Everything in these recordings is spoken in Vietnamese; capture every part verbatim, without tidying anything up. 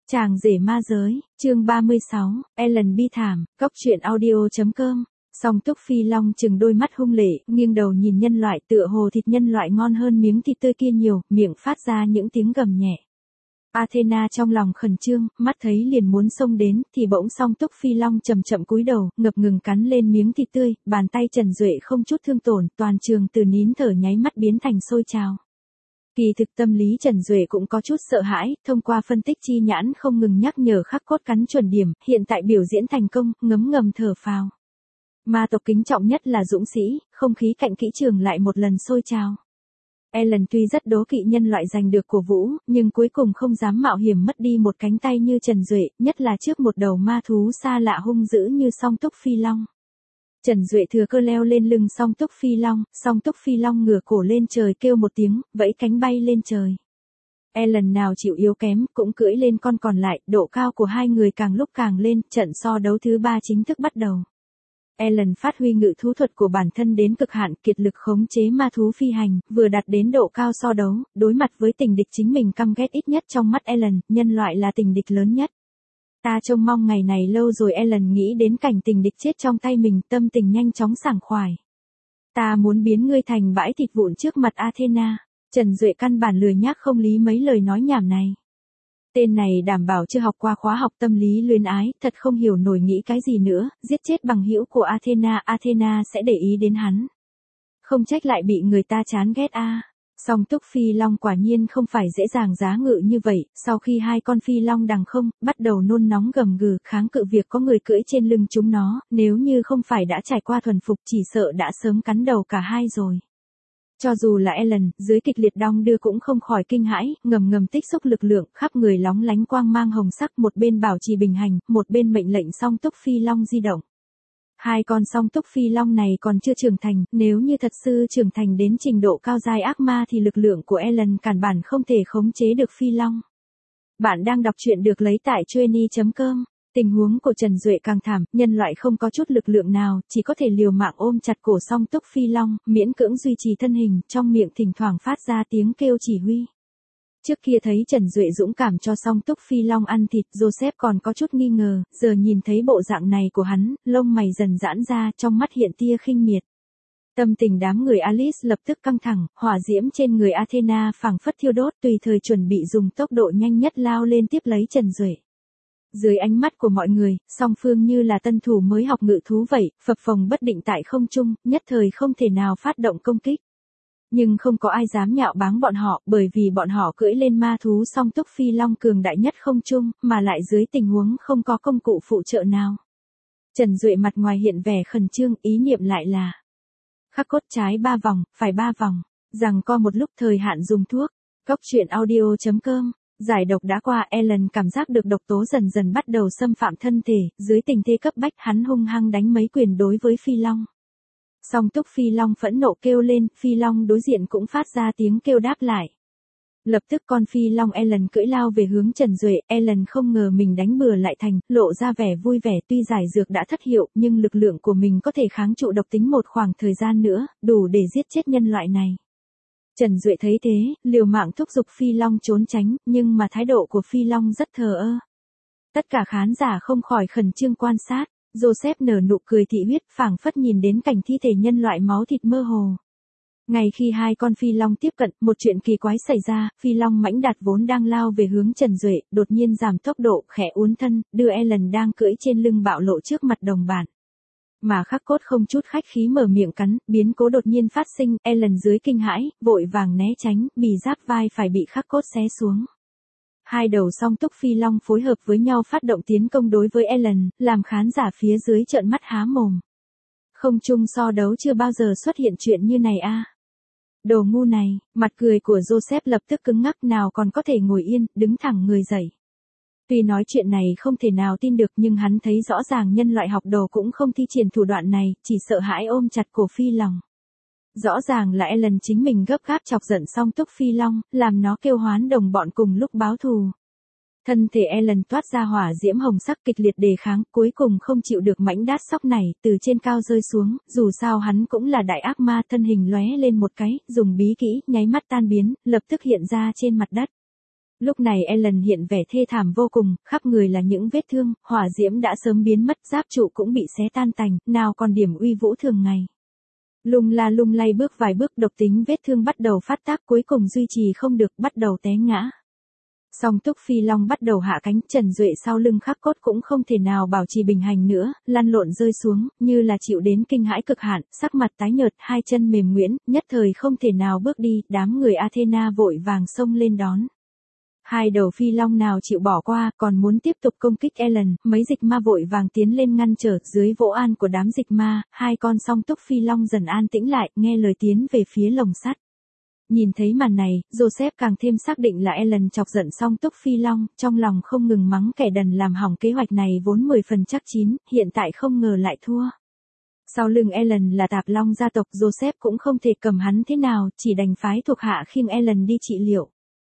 Chàng rể ma giới, chương ba mươi sáu, Ellen bi thảm, góc truyện audio.com. Song Túc Phi Long chừng đôi mắt hung lệ, nghiêng đầu nhìn nhân loại tựa hồ thịt nhân loại ngon hơn miếng thịt tươi kia nhiều, miệng phát ra những tiếng gầm nhẹ. Athena trong lòng khẩn trương, mắt thấy liền muốn xông đến, thì bỗng Song Túc Phi Long chậm chậm cúi đầu, ngập ngừng cắn lên miếng thịt tươi, bàn tay Trần Duệ không chút thương tổn, toàn trường từ nín thở nháy mắt biến thành sôi trào. Kỳ thực tâm lý Trần Duệ cũng có chút sợ hãi, thông qua phân tích chi nhãn không ngừng nhắc nhở khắc cốt cắn chuẩn điểm, hiện tại biểu diễn thành công, ngấm ngầm thở phào. Ma tộc kính trọng nhất là dũng sĩ, không khí cạnh kỹ trường lại một lần sôi trào. Ellen tuy rất đố kỵ nhân loại giành được của Vũ, nhưng cuối cùng không dám mạo hiểm mất đi một cánh tay như Trần Duệ, nhất là trước một đầu ma thú xa lạ hung dữ như Song Túc Phi Long. Trần Duệ thừa cơ leo lên lưng Song Túc Phi Long, Song Túc Phi Long ngửa cổ lên trời kêu một tiếng, vẫy cánh bay lên trời. Ellen nào chịu yếu kém, cũng cưỡi lên con còn lại, độ cao của hai người càng lúc càng lên, trận so đấu thứ ba chính thức bắt đầu. Ellen phát huy ngự thú thuật của bản thân đến cực hạn, kiệt lực khống chế ma thú phi hành, vừa đạt đến độ cao so đấu, đối mặt với tình địch chính mình căm ghét ít nhất trong mắt Ellen, nhân loại là tình địch lớn nhất. Ta trông mong ngày này lâu rồi. Ellen nghĩ đến cảnh tình địch chết trong tay mình, tâm tình nhanh chóng sảng khoái. Ta muốn biến ngươi thành bãi thịt vụn trước mặt Athena. Trần Duệ căn bản lười nhác không lý mấy lời nói nhảm này. Tên này đảm bảo chưa học qua khóa học tâm lý luyến ái, thật không hiểu nổi nghĩ cái gì nữa, giết chết bằng hữu của Athena, Athena sẽ để ý đến hắn. Không trách lại bị người ta chán ghét a. À. Song Túc Phi Long quả nhiên không phải dễ dàng giá ngự như vậy, sau khi hai con phi long đằng không, bắt đầu nôn nóng gầm gừ, kháng cự việc có người cưỡi trên lưng chúng nó, nếu như không phải đã trải qua thuần phục chỉ sợ đã sớm cắn đầu cả hai rồi. Cho dù là Ellen, dưới kịch liệt đong đưa cũng không khỏi kinh hãi, ngầm ngầm tích xúc lực lượng, khắp người lóng lánh quang mang hồng sắc, một bên bảo trì bình hành, một bên mệnh lệnh Song Túc Phi Long di động. Hai con Song Túc Phi Long này còn chưa trưởng thành, nếu như thật sự trưởng thành đến trình độ cao giai ác ma thì lực lượng của Ellen cản bản không thể khống chế được Phi Long. Bạn đang đọc truyện được lấy tại Chueny chấm com. Tình huống của Trần Duệ càng thảm, nhân loại không có chút lực lượng nào, chỉ có thể liều mạng ôm chặt cổ Song Túc Phi Long, miễn cưỡng duy trì thân hình, trong miệng thỉnh thoảng phát ra tiếng kêu chỉ huy. Trước kia thấy Trần Duệ dũng cảm cho Song Túc Phi Long ăn thịt, Joseph còn có chút nghi ngờ, giờ nhìn thấy bộ dạng này của hắn, lông mày dần giãn ra, trong mắt hiện tia khinh miệt. Tâm tình đám người Alice lập tức căng thẳng, hỏa diễm trên người Athena phảng phất thiêu đốt, tùy thời chuẩn bị dùng tốc độ nhanh nhất lao lên tiếp lấy Trần Duệ. Dưới ánh mắt của mọi người, song phương như là tân thủ mới học ngự thú vậy, phập phồng bất định tại không trung, nhất thời không thể nào phát động công kích. Nhưng không có ai dám nhạo báng bọn họ, bởi vì bọn họ cưỡi lên ma thú Song Túc Phi Long cường đại nhất không trung, mà lại dưới tình huống không có công cụ phụ trợ nào. Trần Duệ mặt ngoài hiện vẻ khẩn trương, ý niệm lại là khắc cốt trái ba vòng, phải ba vòng, rằng co một lúc thời hạn dùng thuốc. Góc truyện audio.com. Giải độc đã qua, Ellen cảm giác được độc tố dần dần bắt đầu xâm phạm thân thể, dưới tình thế cấp bách hắn hung hăng đánh mấy quyền đối với Phi Long. Song Túc Phi Long phẫn nộ kêu lên, Phi Long đối diện cũng phát ra tiếng kêu đáp lại. Lập tức con Phi Long Ellen cưỡi lao về hướng Trần Duệ, Ellen không ngờ mình đánh bừa lại thành, lộ ra vẻ vui vẻ, tuy giải dược đã thất hiệu, nhưng lực lượng của mình có thể kháng trụ độc tính một khoảng thời gian nữa, đủ để giết chết nhân loại này. Trần Duệ thấy thế, liều mạng thúc giục Phi Long trốn tránh, nhưng mà thái độ của Phi Long rất thờ ơ. Tất cả khán giả không khỏi khẩn trương quan sát, Joseph nở nụ cười thị huyết, phảng phất nhìn đến cảnh thi thể nhân loại máu thịt mơ hồ. Ngay khi hai con Phi Long tiếp cận, một chuyện kỳ quái xảy ra, Phi Long mãnh đạt vốn đang lao về hướng Trần Duệ, đột nhiên giảm tốc độ, khẽ uốn thân, đưa Ellen đang cưỡi trên lưng bạo lộ trước mặt đồng bạn. Mà khắc cốt không chút khách khí mở miệng cắn, biến cố đột nhiên phát sinh, Ellen dưới kinh hãi, vội vàng né tránh, bì giáp vai phải bị khắc cốt xé xuống. Hai đầu Song Túc Phi Long phối hợp với nhau phát động tiến công đối với Ellen, làm khán giả phía dưới trợn mắt há mồm. Không chung so đấu chưa bao giờ xuất hiện chuyện như này a. À. Đồ ngu này, mặt cười của Joseph lập tức cứng ngắc, nào còn có thể ngồi yên, đứng thẳng người dậy. Tuy nói chuyện này không thể nào tin được nhưng hắn thấy rõ ràng nhân loại học đồ cũng không thi triển thủ đoạn này, chỉ sợ hãi ôm chặt cổ Phi Long. Rõ ràng là Ellen chính mình gấp gáp chọc giận Song Túc Phi Long, làm nó kêu hoán đồng bọn cùng lúc báo thù. Thân thể Ellen toát ra hỏa diễm hồng sắc kịch liệt đề kháng, cuối cùng không chịu được mãnh đát sóc này, từ trên cao rơi xuống, dù sao hắn cũng là đại ác ma, thân hình lóe lên một cái, dùng bí kỹ, nháy mắt tan biến, lập tức hiện ra trên mặt đất. Lúc này Ellen hiện vẻ thê thảm vô cùng, khắp người là những vết thương, hỏa diễm đã sớm biến mất, giáp trụ cũng bị xé tan tành, nào còn điểm uy vũ thường ngày. Lung la lung lay bước vài bước, độc tính vết thương bắt đầu phát tác, cuối cùng duy trì không được, bắt đầu té ngã. Song Túc Phi Long bắt đầu hạ cánh, Trần Duệ sau lưng khắc cốt cũng không thể nào bảo trì bình hành nữa, lăn lộn rơi xuống, như là chịu đến kinh hãi cực hạn, sắc mặt tái nhợt, hai chân mềm nhũn, nhất thời không thể nào bước đi, đám người Athena vội vàng xông lên đón. Hai đầu phi long nào chịu bỏ qua, còn muốn tiếp tục công kích Ellen, mấy dịch ma vội vàng tiến lên ngăn trở, dưới vỗ an của đám dịch ma, hai con song túc phi long dần an tĩnh lại, nghe lời tiến về phía lồng sắt. Nhìn thấy màn này, Joseph càng thêm xác định là Ellen chọc giận song túc phi long, trong lòng không ngừng mắng kẻ đần làm hỏng kế hoạch này vốn mười phần chắc chín, hiện tại không ngờ lại thua. Sau lưng Ellen là tạp long gia tộc, Joseph cũng không thể cầm hắn thế nào, chỉ đành phái thuộc hạ khiêng Ellen đi trị liệu.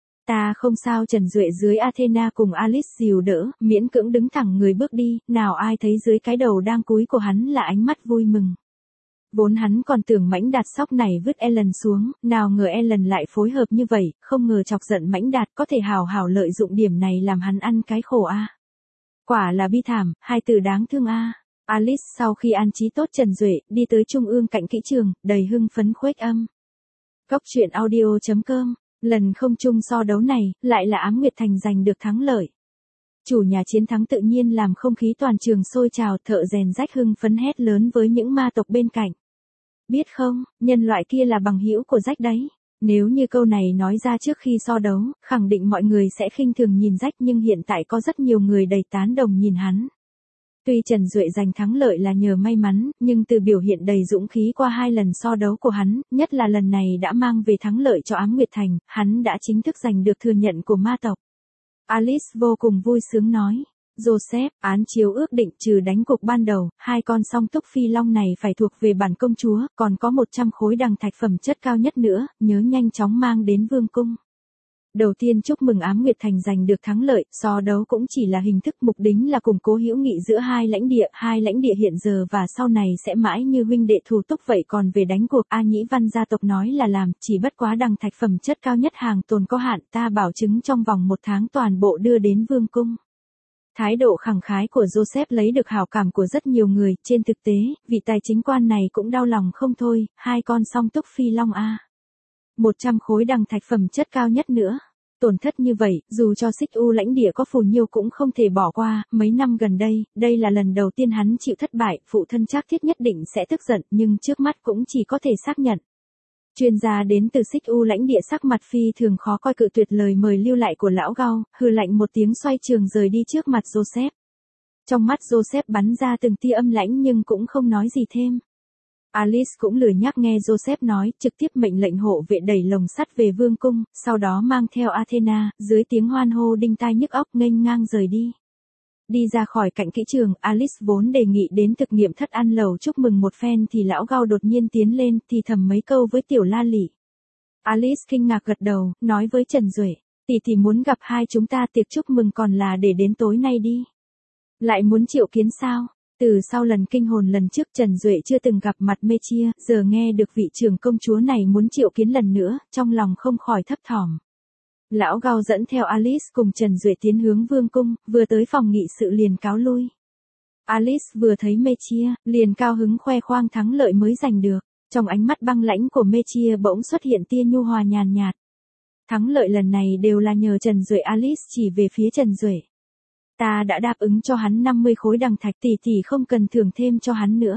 Ta không sao, Trần Duệ dưới Athena cùng Alice dìu đỡ, miễn cưỡng đứng thẳng người bước đi, nào ai thấy dưới cái đầu đang cúi của hắn là ánh mắt vui mừng. Vốn hắn còn tưởng Mãnh Đạt sóc này vứt Ellen xuống, nào ngờ Ellen lại phối hợp như vậy, không ngờ chọc giận Mãnh Đạt có thể hào hào lợi dụng điểm này làm hắn ăn cái khổ a. Quả là bi thảm, hai từ đáng thương a. Alice sau khi an trí tốt Trần Duệ, đi tới trung ương cạnh kỹ trường, đầy hưng phấn khuếch âm. Cốc truyện audio chấm com. Lần không chung so đấu này, lại là Ám Nguyệt Thành giành được thắng lợi. Chủ nhà chiến thắng tự nhiên làm không khí toàn trường sôi trào, thợ rèn rách hưng phấn hét lớn với những ma tộc bên cạnh. Biết không, nhân loại kia là bằng hữu của Rách đấy. Nếu như câu này nói ra trước khi so đấu, khẳng định mọi người sẽ khinh thường nhìn Rách, nhưng hiện tại có rất nhiều người đầy tán đồng nhìn hắn. Tuy Trần Duệ giành thắng lợi là nhờ may mắn, nhưng từ biểu hiện đầy dũng khí qua hai lần so đấu của hắn, nhất là lần này đã mang về thắng lợi cho Ám Nguyệt Thành, hắn đã chính thức giành được thừa nhận của ma tộc. Alice vô cùng vui sướng nói. Joseph, án chiếu ước định trừ đánh cuộc ban đầu, hai con song túc phi long này phải thuộc về bản công chúa, còn có một trăm khối đằng thạch phẩm chất cao nhất nữa, nhớ nhanh chóng mang đến vương cung. Đầu tiên chúc mừng Ám Nguyệt Thành giành được thắng lợi, so đấu cũng chỉ là hình thức, mục đích là củng cố hữu nghị giữa hai lãnh địa, hai lãnh địa hiện giờ và sau này sẽ mãi như huynh đệ thù túc vậy, còn về đánh cuộc, A Nhĩ Văn gia tộc nói là làm, chỉ bất quá đằng thạch phẩm chất cao nhất hàng tồn có hạn, ta bảo chứng trong vòng một tháng toàn bộ đưa đến vương cung. Thái độ khẳng khái của Joseph lấy được hảo cảm của rất nhiều người, trên thực tế, vị tài chính quan này cũng đau lòng không thôi, hai con song túc phi long a. một trăm khối đằng thạch phẩm chất cao nhất nữa. Tổn thất như vậy, dù cho Xích U lãnh địa có phù nhiêu cũng không thể bỏ qua, mấy năm gần đây, đây là lần đầu tiên hắn chịu thất bại, phụ thân Trác Thiết nhất định sẽ tức giận, nhưng trước mắt cũng chỉ có thể xác nhận. Chuyên gia đến từ Xích U lãnh địa sắc mặt phi thường khó coi, cự tuyệt lời mời lưu lại của lão Gao, hừ lạnh một tiếng xoay trường rời đi trước mặt Joseph. Trong mắt Joseph bắn ra từng tia âm lãnh nhưng cũng không nói gì thêm. Alice cũng lười nhắc nghe Joseph nói, trực tiếp mệnh lệnh hộ vệ đẩy lồng sắt về vương cung, sau đó mang theo Athena, dưới tiếng hoan hô đinh tai nhức óc nghênh ngang rời đi. Đi ra khỏi cạnh kỹ trường, Alice vốn đề nghị đến thực nghiệm thất ăn lẩu chúc mừng một phen thì lão Gao đột nhiên tiến lên, thì thầm mấy câu với tiểu La Lị. Alice kinh ngạc gật đầu, nói với Trần Duệ, tỷ tỷ muốn gặp hai chúng ta, tiệc chúc mừng còn là để đến tối nay đi. Lại muốn triệu kiến sao? Từ sau lần kinh hồn lần trước Trần Duệ chưa từng gặp mặt Mechia, giờ nghe được vị trưởng công chúa này muốn triệu kiến lần nữa, trong lòng không khỏi thấp thỏm. Lão Gao dẫn theo Alice cùng Trần Duệ tiến hướng vương cung, vừa tới phòng nghị sự liền cáo lui. Alice vừa thấy Mechia, liền cao hứng khoe khoang thắng lợi mới giành được, trong ánh mắt băng lãnh của Mechia bỗng xuất hiện tia nhu hòa nhàn nhạt. Thắng lợi lần này đều là nhờ Trần Duệ. Alice chỉ về phía Trần Duệ. Ta đã đáp ứng cho hắn năm mươi khối đằng thạch, tỷ tỷ không cần thưởng thêm cho hắn nữa.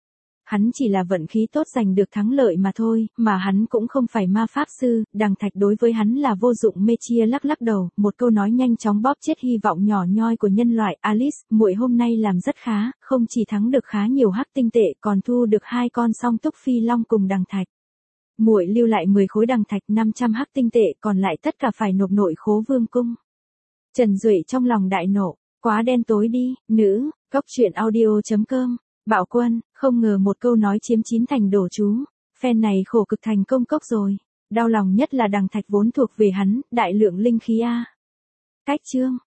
Hắn chỉ là vận khí tốt giành được thắng lợi mà thôi, mà hắn cũng không phải ma pháp sư, đằng thạch đối với hắn là vô dụng. Mechia lắc lắc đầu, một câu nói nhanh chóng bóp chết hy vọng nhỏ nhoi của nhân loại. Alice, muội hôm nay làm rất khá, không chỉ thắng được khá nhiều hắc tinh tệ, còn thu được hai con song túc phi long cùng đằng thạch. Muội lưu lại mười khối đằng thạch, năm trăm hắc tinh tệ, còn lại tất cả phải nộp nội khố vương cung. Trần Duệ trong lòng đại nộ, quá đen tối đi, nữ, cốc truyện audio chấm com, Bảo Quân, không ngờ một câu nói chiếm chín thành đổ chú, phen này khổ cực thành công cốc rồi, đau lòng nhất là đằng thạch vốn thuộc về hắn, đại lượng linh khí a. Cách chương